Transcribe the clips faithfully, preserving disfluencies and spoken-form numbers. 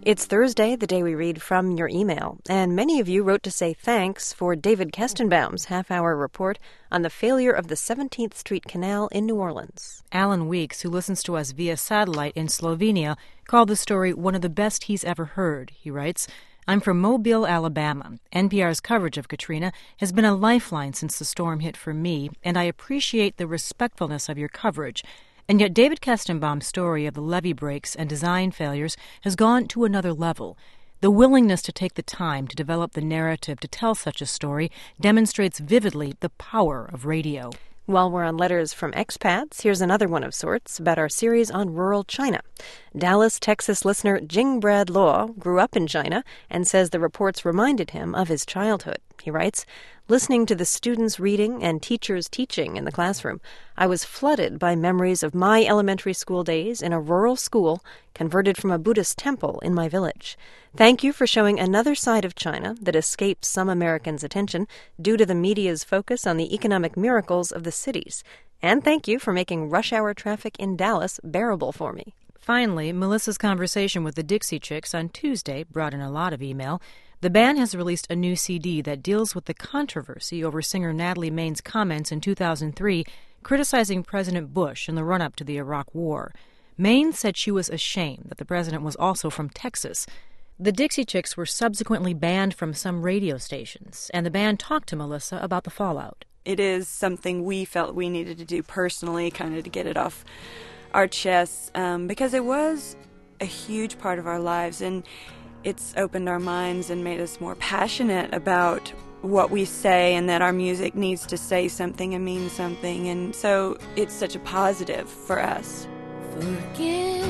It's Thursday, the day we read from your email, and many of you wrote to say thanks for David Kestenbaum's half-hour report on the failure of the seventeenth Street Canal in New Orleans. Alan Weeks, who listens to us via satellite in Slovenia, called the story one of the best he's ever heard. He writes, "I'm from Mobile, Alabama. N P R's coverage of Katrina has been a lifeline since the storm hit for me, and I appreciate the respectfulness of your coverage. And yet David Kestenbaum's story of the levee breaks and design failures has gone to another level. The willingness to take the time to develop the narrative to tell such a story demonstrates vividly the power of radio." While we're on letters from expats, here's another one of sorts about our series on rural China. Dallas, Texas listener Jingbrad Law grew up in China and says the reports reminded him of his childhood. He writes, "Listening to the students reading and teachers teaching in the classroom, I was flooded by memories of my elementary school days in a rural school converted from a Buddhist temple in my village. Thank you for showing another side of China that escapes some Americans' attention due to the media's focus on the economic miracles of the cities. And thank you for making rush hour traffic in Dallas bearable for me." Finally, Melissa's conversation with the Dixie Chicks on Tuesday brought in a lot of email. The band has released a new C D that deals with the controversy over singer Natalie Maine's comments in two thousand three criticizing President Bush in the run-up to the Iraq War. Maine said she was ashamed that the president was also from Texas. The Dixie Chicks were subsequently banned from some radio stations, and the band talked to Melissa about the fallout. It is something we felt we needed to do personally, kind of to get it off our chests, um, because it was a huge part of our lives, and it's opened our minds and made us more passionate about what we say and that our music needs to say something and mean something. And so it's such a positive for us. Forgive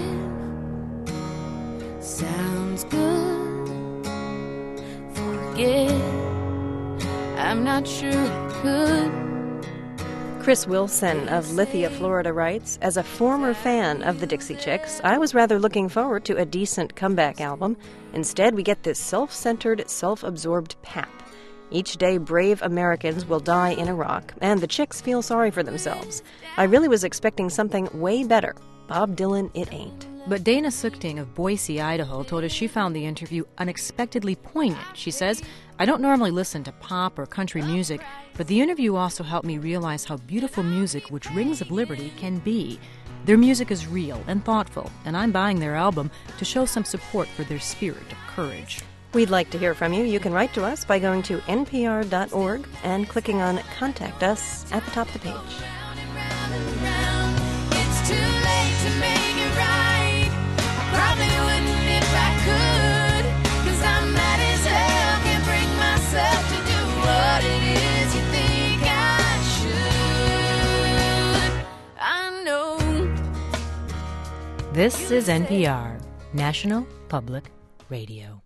sounds good. Forgive, I'm not sure I could. Chris Wilson of Lithia, Florida writes, "As a former fan of the Dixie Chicks, I was rather looking forward to a decent comeback album. Instead, we get this self-centered, self-absorbed pap. Each day, brave Americans will die in Iraq, and the Chicks feel sorry for themselves. I really was expecting something way better. Bob Dylan, it ain't." But Dana Sukting of Boise, Idaho, told us she found the interview unexpectedly poignant. She says, "I don't normally listen to pop or country music, but the interview also helped me realize how beautiful music, which Rings of Liberty, can be. Their music is real and thoughtful, and I'm buying their album to show some support for their spirit of courage." We'd like to hear from you. You can write to us by going to N P R dot org and clicking on Contact Us at the top of the page. It's too late to make it right. I probably wouldn't if I could, 'cause I'm mad as hell, can't bring myself to do what it is you think I should. I know. This is N P R, National Public Radio.